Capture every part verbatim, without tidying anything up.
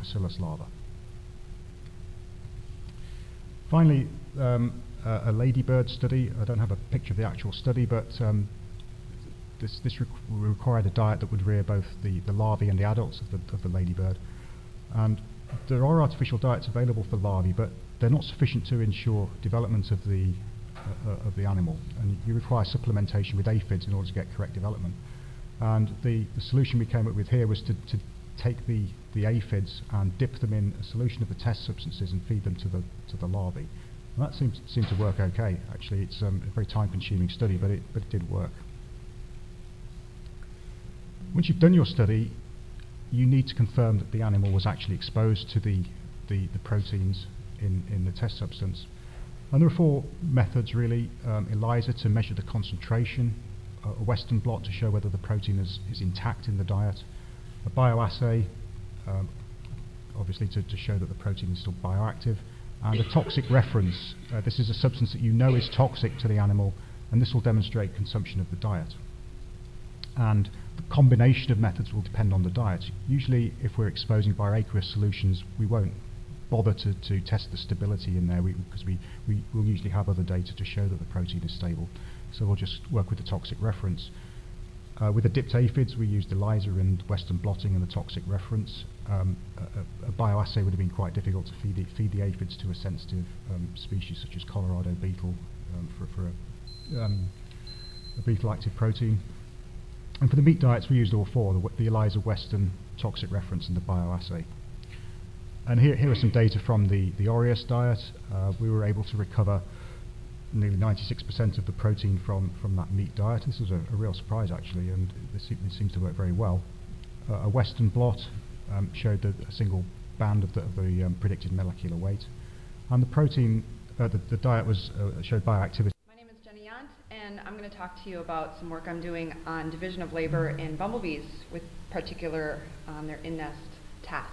bacillus larva. Finally, um, a, a ladybird study. I don't have a picture of the actual study, but um, this, this requ required a diet that would rear both the, the larvae and the adults of the, of the ladybird. And there are artificial diets available for larvae, but they're not sufficient to ensure development of the, uh, of the animal. And you require supplementation with aphids in order to get correct development. And the, the solution we came up with here was to, to take the, the aphids and dip them in a solution of the test substances and feed them to the, to the larvae. And that seems, seemed to work okay, actually. It's um, a very time-consuming study, but it, but it did work. Once you've done your study, you need to confirm that the animal was actually exposed to the, the, the proteins in, in the test substance. And there are four methods, really. Um, ELISA to measure the concentration, uh, a Western blot to show whether the protein is, is intact in the diet, a bioassay, um, obviously to, to show that the protein is still bioactive, and a toxic reference. Uh, this is a substance that you know is toxic to the animal, and this will demonstrate consumption of the diet. And the combination of methods will depend on the diet. Usually, if we're exposing bioaqueous solutions, we won't bother to, to test the stability in there, because we, we will usually have other data to show that the protein is stable. So we'll just work with the toxic reference. Uh, with the dipped aphids, we used ELISA and Western blotting and the toxic reference. Um, a, a bioassay would have been quite difficult to feed the, feed the aphids to a sensitive um, species such as Colorado beetle um, for, for a, um, a beetle-active protein. And for the meat diets, we used all four, the, the ELISA, Western, toxic reference, and the bioassay. And here, here are some data from the, the Aureus diet. Uh, we were able to recover nearly ninety-six percent of the protein from, from that meat diet. This was a, a real surprise, actually, and this, it seems to work very well. Uh, a Western blot um, showed the, a single band of the, of the um, predicted molecular weight. And the protein, uh, the, the diet was uh, showed bioactivity. My name is Jenny Yant, and I'm going to talk to you about some work I'm doing on division of labor in bumblebees, with particular on um, their in-nest tasks.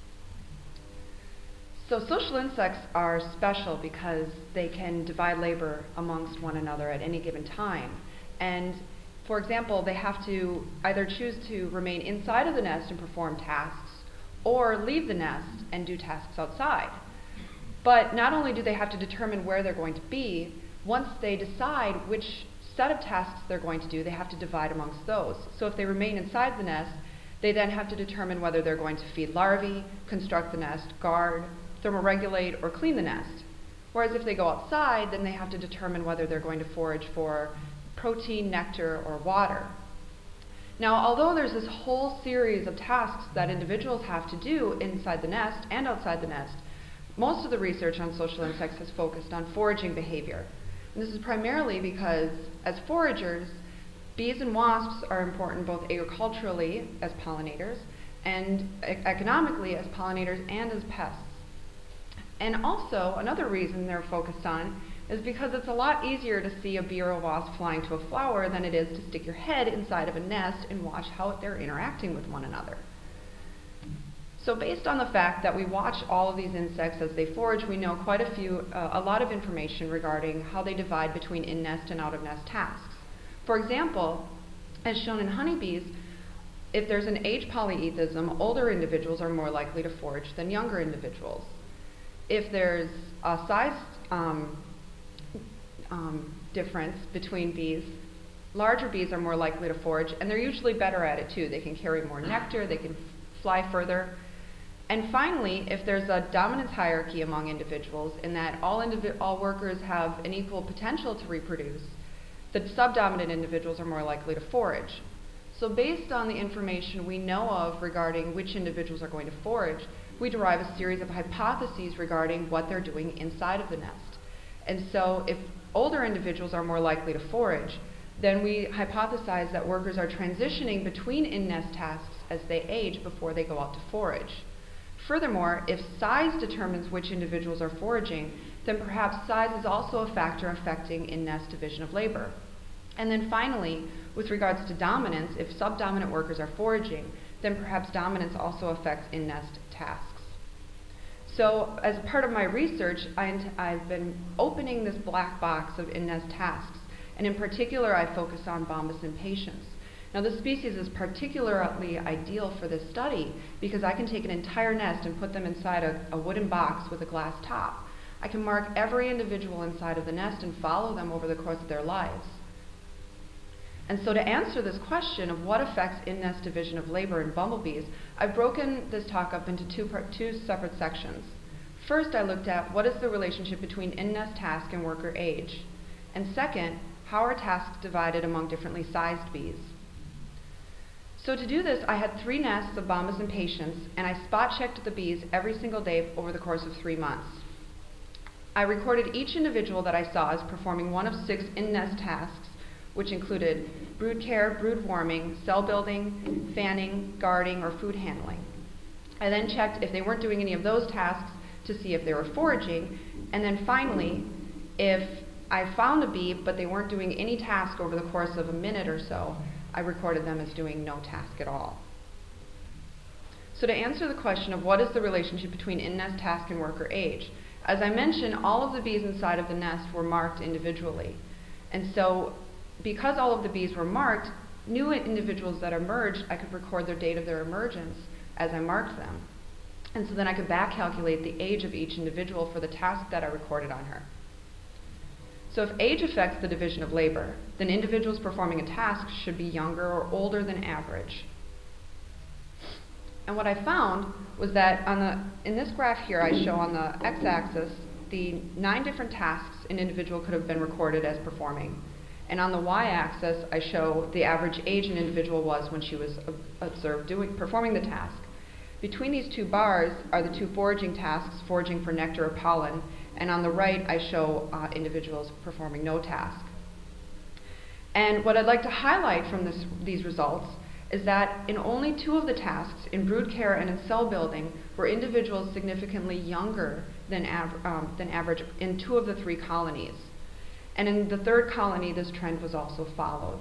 So social insects are special because they can divide labor amongst one another at any given time. And for example, they have to either choose to remain inside of the nest and perform tasks, or leave the nest and do tasks outside. But not only do they have to determine where they're going to be, once they decide which set of tasks they're going to do, they have to divide amongst those. So if they remain inside the nest, they then have to determine whether they're going to feed larvae, construct the nest, guard, thermoregulate, or clean the nest. Whereas if they go outside, then they have to determine whether they're going to forage for protein, nectar, or water. Now, although there's this whole series of tasks that individuals have to do inside the nest and outside the nest, most of the research on social insects has focused on foraging behavior. And this is primarily because, as foragers, bees and wasps are important both agriculturally as pollinators and e- economically as pollinators and as pests. And also, another reason they're focused on is because it's a lot easier to see a bee or a wasp flying to a flower than it is to stick your head inside of a nest and watch how they're interacting with one another. So based on the fact that we watch all of these insects as they forage, we know quite a few, uh, a lot of information regarding how they divide between in-nest and out-of-nest tasks. For example, as shown in honeybees, if there's an age polyethism, older individuals are more likely to forage than younger individuals. If there's a size um, um, difference between bees, larger bees are more likely to forage, and they're usually better at it too. They can carry more nectar, they can f- fly further. And finally, if there's a dominance hierarchy among individuals in that all, indivi- all workers have an equal potential to reproduce, the subdominant individuals are more likely to forage. So based on the information we know of regarding which individuals are going to forage, we derive a series of hypotheses regarding what they're doing inside of the nest. And so if older individuals are more likely to forage, then we hypothesize that workers are transitioning between in-nest tasks as they age before they go out to forage. Furthermore, if size determines which individuals are foraging, then perhaps size is also a factor affecting in-nest division of labor. And then finally, with regards to dominance, if subdominant workers are foraging, then perhaps dominance also affects in-nest tasks. So as part of my research, I, I've been opening this black box of in-nest tasks, and in particular I focus on Bombus impatiens. Now this species is particularly ideal for this study because I can take an entire nest and put them inside a, a wooden box with a glass top. I can mark every individual inside of the nest and follow them over the course of their lives. And so to answer this question of what affects in-nest division of labor in bumblebees, I've broken this talk up into two, part, two separate sections. First, I looked at what is the relationship between in-nest task and worker age. And second, how are tasks divided among differently sized bees? So to do this, I had three nests of bombus impatiens, and I spot-checked the bees every single day over the course of three months. I recorded each individual that I saw as performing one of six in-nest tasks, which included brood care, brood warming, cell building, fanning, guarding, or food handling. I then checked if they weren't doing any of those tasks to see if they were foraging, and then finally, if I found a bee but they weren't doing any task over the course of a minute or so, I recorded them as doing no task at all. So to answer the question of what is the relationship between in-nest task and worker age, as I mentioned, all of the bees inside of the nest were marked individually. And so because all of the bees were marked, new individuals that emerged, I could record their date of their emergence as I marked them. And so then I could back calculate the age of each individual for the task that I recorded on her. So if age affects the division of labor, then individuals performing a task should be younger or older than average. And what I found was that on the, in this graph here, I show on the x-axis the nine different tasks an individual could have been recorded as performing. And on the y-axis, I show the average age an individual was when she was observed doing, performing the task. Between these two bars are the two foraging tasks, foraging for nectar or pollen, and on the right I show uh, individuals performing no task. And what I'd like to highlight from this, these results is that in only two of the tasks, in brood care and in cell building, were individuals significantly younger than, av um, than average in two of the three colonies. And in the third colony, this trend was also followed.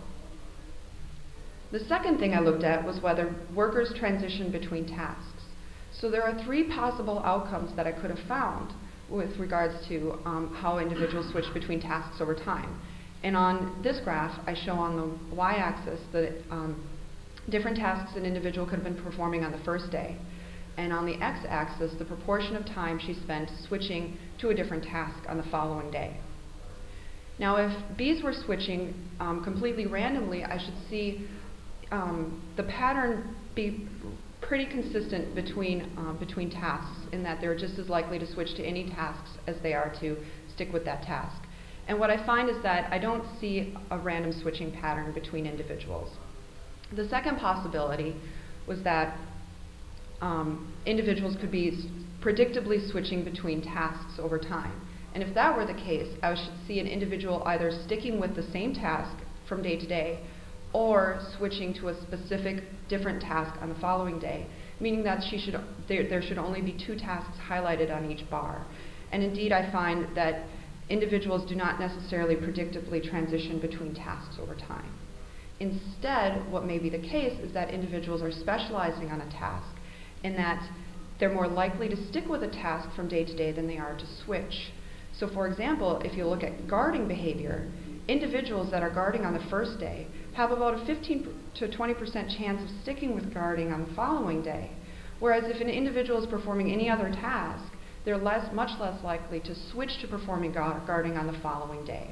The second thing I looked at was whether workers transition between tasks. So there are three possible outcomes that I could have found with regards to um, how individuals switch between tasks over time. And on this graph, I show on the y-axis the um, different tasks an individual could have been performing on the first day. And on the x-axis, the proportion of time she spent switching to a different task on the following day. Now, if bees were switching um, completely randomly, I should see um, the pattern be pretty consistent between, uh, between tasks, in that they're just as likely to switch to any tasks as they are to stick with that task. And what I find is that I don't see a random switching pattern between individuals. The second possibility was that um, individuals could be predictably switching between tasks over time. And if that were the case, I should see an individual either sticking with the same task from day to day or switching to a specific different task on the following day, meaning that she should, there, there should only be two tasks highlighted on each bar. And indeed, I find that individuals do not necessarily predictably transition between tasks over time. Instead, what may be the case is that individuals are specializing on a task, in that they're more likely to stick with a task from day to day than they are to switch. So for example, if you look at guarding behavior, individuals that are guarding on the first day have about a fifteen to twenty percent chance of sticking with guarding on the following day. Whereas if an individual is performing any other task, they're less, much less likely to switch to performing guarding on the following day.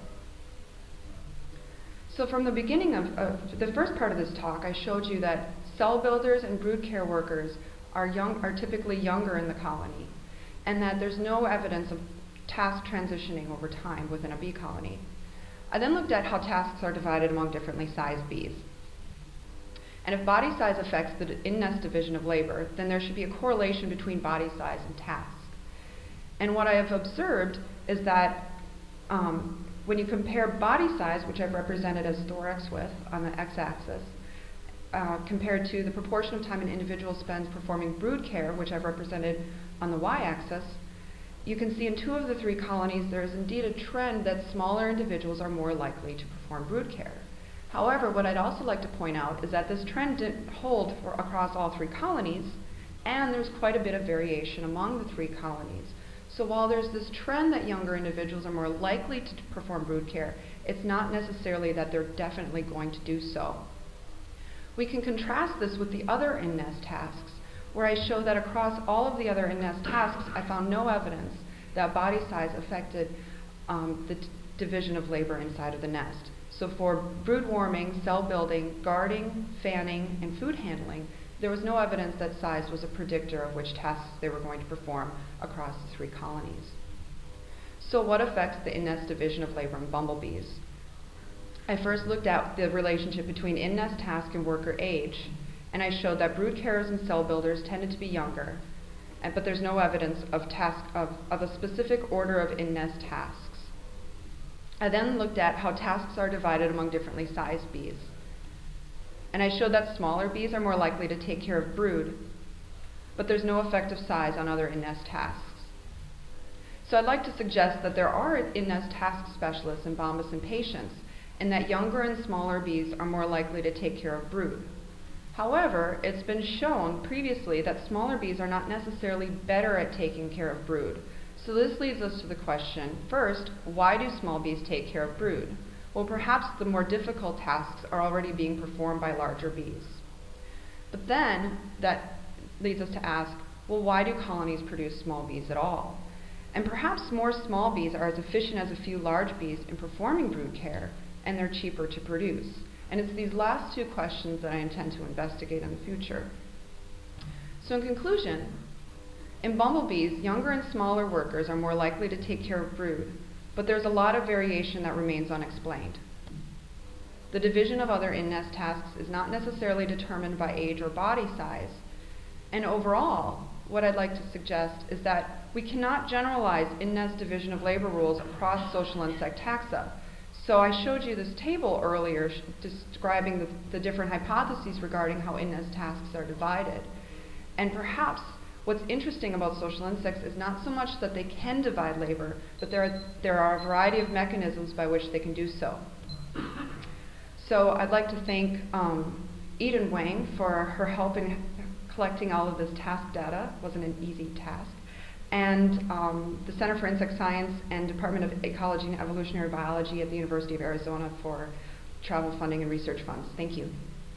So from the beginning of, of the first part of this talk, I showed you that cell builders and brood care workers are, young, are typically younger in the colony, and that there's no evidence of task transitioning over time within a bee colony. I then looked at how tasks are divided among differently sized bees. And if body size affects the in-nest division of labor, then there should be a correlation between body size and task. And what I have observed is that um, when you compare body size, which I've represented as thorax width on the x-axis, uh, compared to the proportion of time an individual spends performing brood care, which I've represented on the y-axis, you can see in two of the three colonies there is indeed a trend that smaller individuals are more likely to perform brood care. However, what I'd also like to point out is that this trend didn't hold for across all three colonies, and there's quite a bit of variation among the three colonies. So while there's this trend that younger individuals are more likely to perform brood care, it's not necessarily that they're definitely going to do so. We can contrast this with the other in-nest tasks, where I show that across all of the other in-nest tasks, I found no evidence that body size affected um, the d- division of labor inside of the nest. So for brood warming, cell building, guarding, fanning, and food handling, there was no evidence that size was a predictor of which tasks they were going to perform across the three colonies. So what affects the in-nest division of labor in bumblebees? I first looked at the relationship between in-nest task and worker age, and I showed that brood carers and cell builders tended to be younger, and, but there's no evidence of, task, of, of a specific order of in-nest tasks. I then looked at how tasks are divided among differently sized bees, and I showed that smaller bees are more likely to take care of brood, but there's no effect of size on other in-nest tasks. So I'd like to suggest that there are in-nest task specialists in Bombus and patients, and that younger and smaller bees are more likely to take care of brood. However, it's been shown previously that smaller bees are not necessarily better at taking care of brood. So this leads us to the question, first, why do small bees take care of brood? Well, perhaps the more difficult tasks are already being performed by larger bees. But then that leads us to ask, well, why do colonies produce small bees at all? And perhaps more small bees are as efficient as a few large bees in performing brood care, and they're cheaper to produce. And it's these last two questions that I intend to investigate in the future. So in conclusion, in bumblebees, younger and smaller workers are more likely to take care of brood, but there's a lot of variation that remains unexplained. The division of other in-nest tasks is not necessarily determined by age or body size. And overall, what I'd like to suggest is that we cannot generalize in-nest division of labor rules across social insect taxa. So I showed you this table earlier sh- describing the, the different hypotheses regarding how in-nest tasks are divided. And perhaps what's interesting about social insects is not so much that they can divide labor, but there are, there are a variety of mechanisms by which they can do so. So I'd like to thank um, Eden Wang for her help in collecting all of this task data. It wasn't an easy task. And um, the Center for Insect Science and Department of Ecology and Evolutionary Biology at the University of Arizona for travel funding and research funds. Thank you.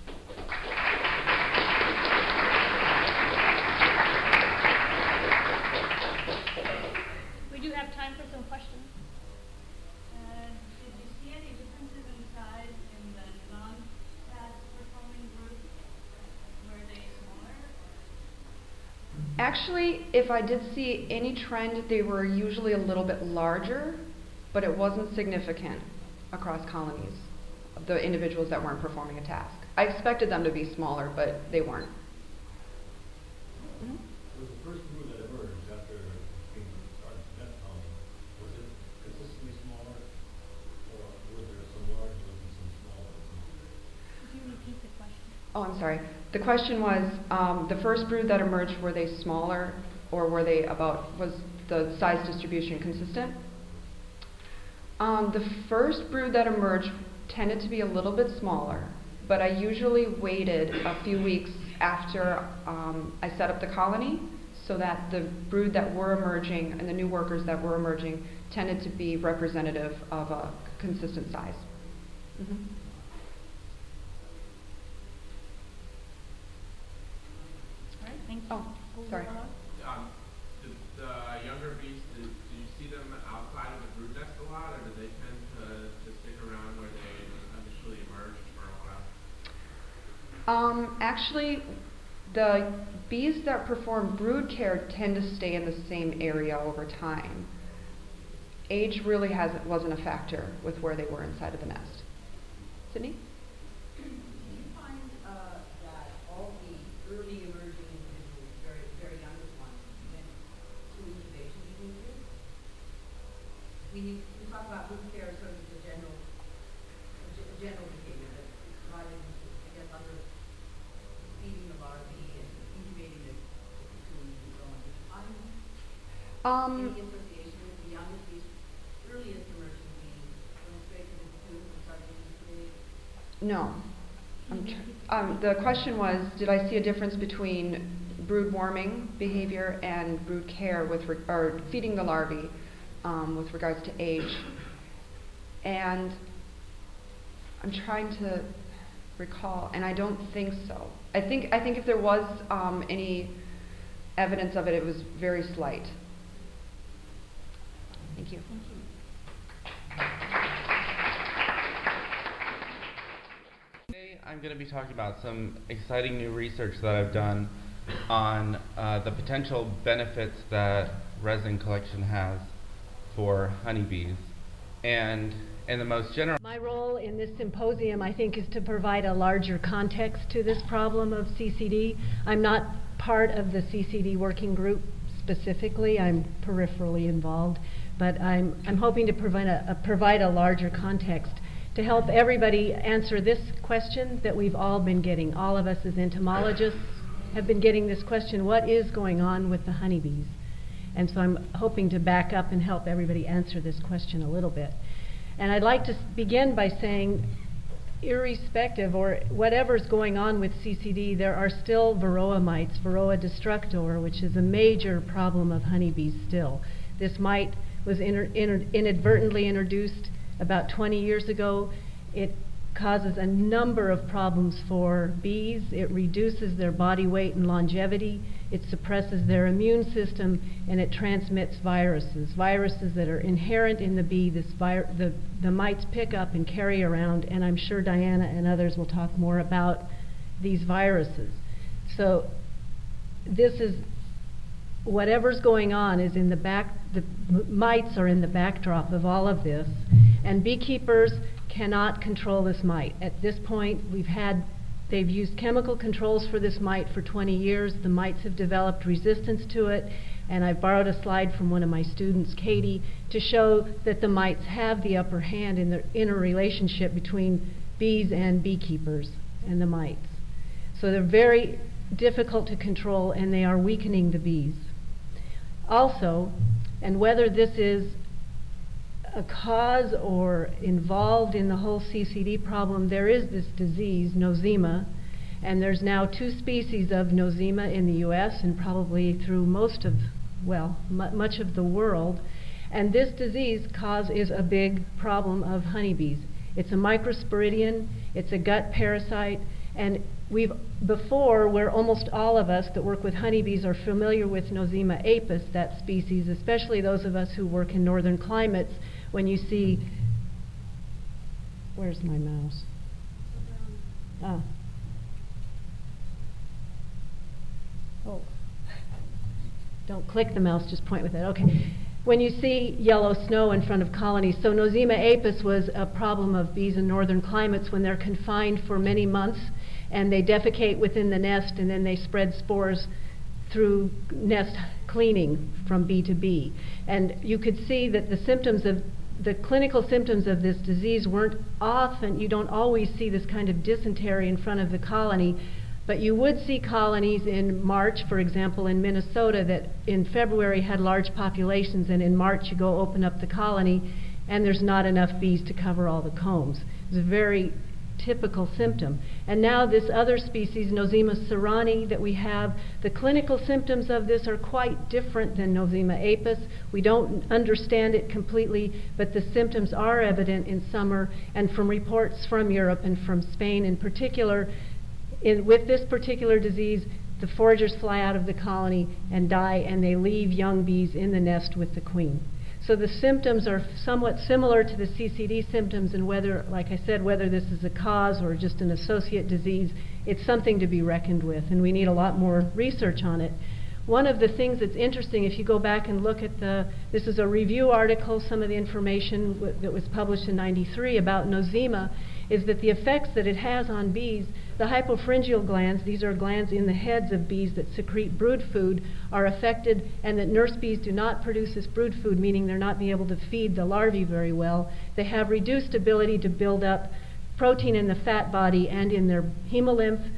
We do have time for some questions. Uh, did you see any differences in size in the non-task performing group? Were they smaller? Actually, if I did see any trend, they were usually a little bit larger, but it wasn't significant across colonies, the individuals that weren't performing a task. I expected them to be smaller, but they weren't. Mm-hmm. Was the first brood that emerged after being started to nest colony, was it consistently smaller, or were there some large ones and some small ones? Could you repeat the question? Oh, I'm sorry. The question was, um, the first brood that emerged, were they smaller, or were they about, was the size distribution consistent? Um, the first brood that emerged tended to be a little bit smaller, but I usually waited a few weeks after um, I set up the colony so that the brood that were emerging and the new workers that were emerging tended to be representative of a consistent size. Mm-hmm. All right, thank you. Oh, sorry. Um, the, the younger bees, do, do you see them outside of the brood nest a lot, or do they tend to, to stick around where they initially emerged for a while? Um, actually, the bees that perform brood care tend to stay in the same area over time. Age really hasn't wasn't a factor with where they were inside of the nest. Sydney? Did you find uh, that all the early emerging individuals, very very youngest ones, went to incubation behavior? I mean, you, you talk about brood care sort of as a general, a g- general behavior that is provided, I guess, under feeding the larvae and incubating the cocoons and so on. Did you find Um, any association with the youngest bees, earliest emerging bees, going straight to the cocoon and starting to incubate? no. I'm tr- um, the question was, did I see a difference between brood warming behavior and brood care with re- or feeding the larvae um, with regards to age? And I'm trying to recall, and I don't think so. I think I think if there was um, any evidence of it, it was very slight. Thank you. Thank you. Today I'm going to be talking about some exciting new research that I've done on uh, the potential benefits that resin collection has for honeybees. And in the most general... My role in this symposium, I think, is to provide a larger context to this problem of C C D. I'm not part of the C C D working group specifically. I'm peripherally involved. But I'm, I'm hoping to provide a, a, provide a larger context to help everybody answer this question that we've all been getting. All of us as entomologists have been getting this question: what is going on with the honeybees? And so I'm hoping to back up and help everybody answer this question a little bit. And I'd like to s- begin by saying, irrespective or whatever's going on with C C D, there are still varroa mites, Varroa destructor, which is a major problem of honeybees still. This mite was inter- inter- inadvertently introduced about twenty years ago. It causes a number of problems for bees. It reduces their body weight and longevity. It suppresses their immune system, and it transmits viruses. Viruses that are inherent in the bee, this vir- the, the mites pick up and carry around, and I'm sure Diana and others will talk more about these viruses. So this is, whatever's going on is in the back, the m- mites are in the backdrop of all of this, and beekeepers cannot control this mite. At this point, we've had, they've used chemical controls for this mite for twenty years. The mites have developed resistance to it, and I borrowed a slide from one of my students, Katie, to show that the mites have the upper hand in the interrelationship between bees and beekeepers and the mites. So they're very difficult to control, and they are weakening the bees. Also, and whether this is a cause or involved in the whole C C D problem, there is this disease, nosema, and there's now two species of nosema in the U S and probably through most of, well, mu- much of the world. And this disease cause is a big problem of honeybees. It's a microsporidian, it's a gut parasite, and we've before, where almost all of us that work with honeybees are familiar with Nosema apis, that species, especially those of us who work in northern climates. When you see, where's my mouse? Ah. Oh, don't click the mouse, just point with it. Okay. When you see yellow snow in front of colonies, so Nosema apis was a problem of bees in northern climates when they're confined for many months and they defecate within the nest, and then they spread spores through nest cleaning from bee to bee. And you could see that the symptoms of the clinical symptoms of this disease weren't often, you don't always see this kind of dysentery in front of the colony, but you would see colonies in March, for example, in Minnesota, that in February had large populations, and in March you go open up the colony and there's not enough bees to cover all the combs. It's a very typical symptom. And now this other species, Nosema cerani, that we have, the clinical symptoms of this are quite different than Nosema apis. We don't understand it completely, but the symptoms are evident in summer, and from reports from Europe and from Spain in particular, in, with this particular disease, the foragers fly out of the colony and die, and they leave young bees in the nest with the queen. So the symptoms are somewhat similar to the C C D symptoms, and whether, like I said, whether this is a cause or just an associate disease, it's something to be reckoned with, and we need a lot more research on it. One of the things that's interesting, if you go back and look at the, this is a review article, some of the information w- that was published in ninety-three about nosema, is that the effects that it has on bees, the hypopharyngeal glands, these are glands in the heads of bees that secrete brood food, are affected, and that nurse bees do not produce this brood food, meaning they're not be able to feed the larvae very well. They have reduced ability to build up protein in the fat body and in their hemolymph.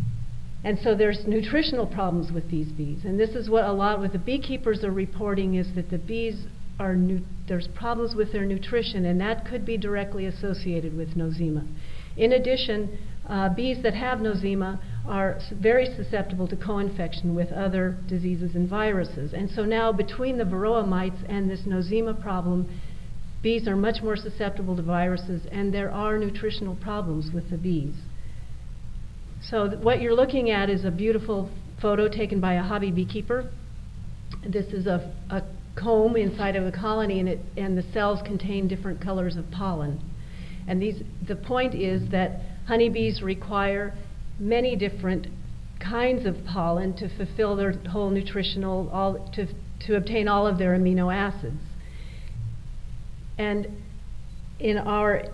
And so there's nutritional problems with these bees. And this is what a lot of the beekeepers are reporting, is that the bees are, nu- there's problems with their nutrition, and that could be directly associated with nosema. In addition, uh, bees that have nosema are s- very susceptible to co-infection with other diseases and viruses. And so now, between the varroa mites and this nosema problem, bees are much more susceptible to viruses, and there are nutritional problems with the bees. So th- what you're looking at is a beautiful photo taken by a hobby beekeeper. This is a, a comb inside of a colony, and, it, and the cells contain different colors of pollen. And these, the point is that honeybees require many different kinds of pollen to fulfill their whole nutritional, all, to, to obtain all of their amino acids. And in our,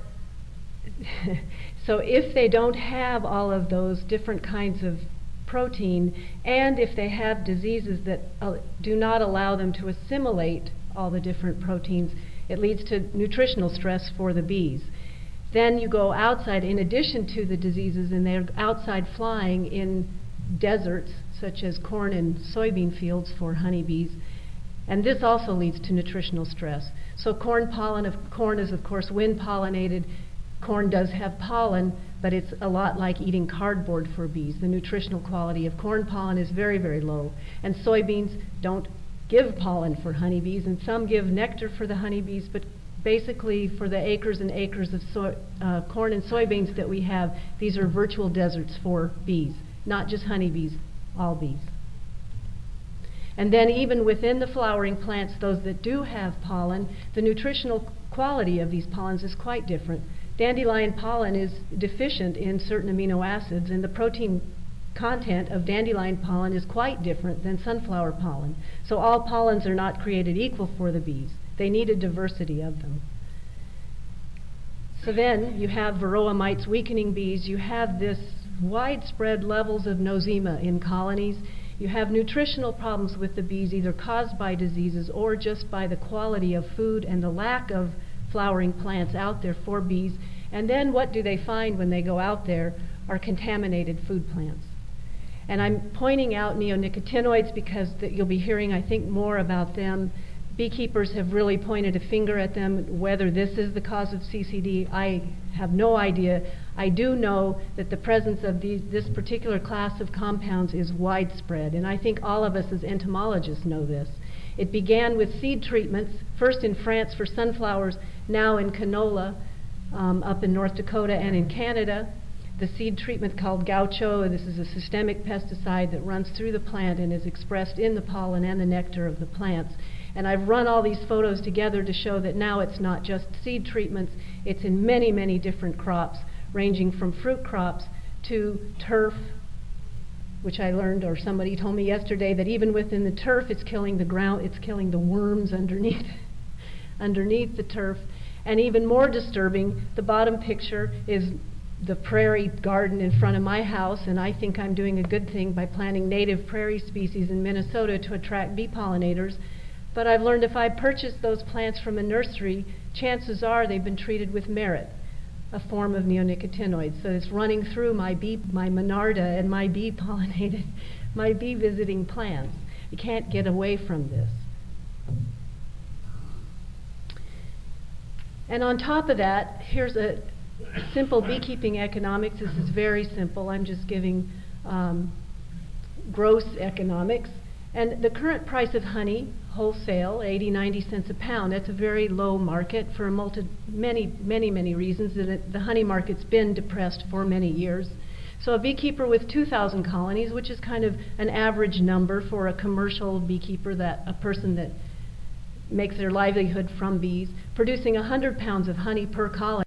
so if they don't have all of those different kinds of protein, and if they have diseases that uh, do not allow them to assimilate all the different proteins, it leads to nutritional stress for the bees. Then you go outside, in addition to the diseases, and they're outside flying in deserts, such as corn and soybean fields for honeybees, and this also leads to nutritional stress. So corn pollen, of corn is of course wind pollinated. Corn does have pollen, but it's a lot like eating cardboard for bees. The nutritional quality of corn pollen is very, very low. And soybeans don't give pollen for honeybees, and some give nectar for the honeybees, but basically for the acres and acres of soy, uh, corn and soybeans that we have, these are virtual deserts for bees, not just honeybees, all bees. And then even within the flowering plants, those that do have pollen, the nutritional quality of these pollens is quite different. Dandelion pollen is deficient in certain amino acids, and the protein content of dandelion pollen is quite different than sunflower pollen. So all pollens are not created equal for the bees. They need a diversity of them. So then you have varroa mites weakening bees. You have this widespread levels of nosema in colonies. You have nutritional problems with the bees, either caused by diseases or just by the quality of food and the lack of flowering plants out there for bees. And then what do they find when they go out there are contaminated food plants. And I'm pointing out neonicotinoids because that you'll be hearing, I think, more about them. Beekeepers have really pointed a finger at them. Whether this is the cause of C C D, I have no idea. I do know that the presence of these, this particular class of compounds is widespread, and I think all of us as entomologists know this. It began with seed treatments, first in France for sunflowers, now in canola um, up in North Dakota and in Canada. The seed treatment called Gaucho, this is a systemic pesticide that runs through the plant and is expressed in the pollen and the nectar of the plants. And I've run all these photos together to show that now it's not just seed treatments, it's in many, many different crops, ranging from fruit crops to turf, which I learned, or somebody told me yesterday, that even within the turf it's killing the ground, it's killing the worms underneath, underneath the turf. And even more disturbing, the bottom picture is the prairie garden in front of my house, and I think I'm doing a good thing by planting native prairie species in Minnesota to attract bee pollinators. But I've learned if I purchase those plants from a nursery, chances are they've been treated with merit, a form of neonicotinoids. So it's running through my bee, my Monarda and my bee pollinated, my bee visiting plants. You can't get away from this. And on top of that, here's a simple beekeeping economics. This is very simple. I'm just giving um, gross economics. And the current price of honey, wholesale, eighty, ninety cents a pound, that's a very low market for a multi, many, many, many reasons. That it, the honey market's been depressed for many years. So a beekeeper with two thousand colonies, which is kind of an average number for a commercial beekeeper, that a person that makes their livelihood from bees, producing one hundred pounds of honey per colony.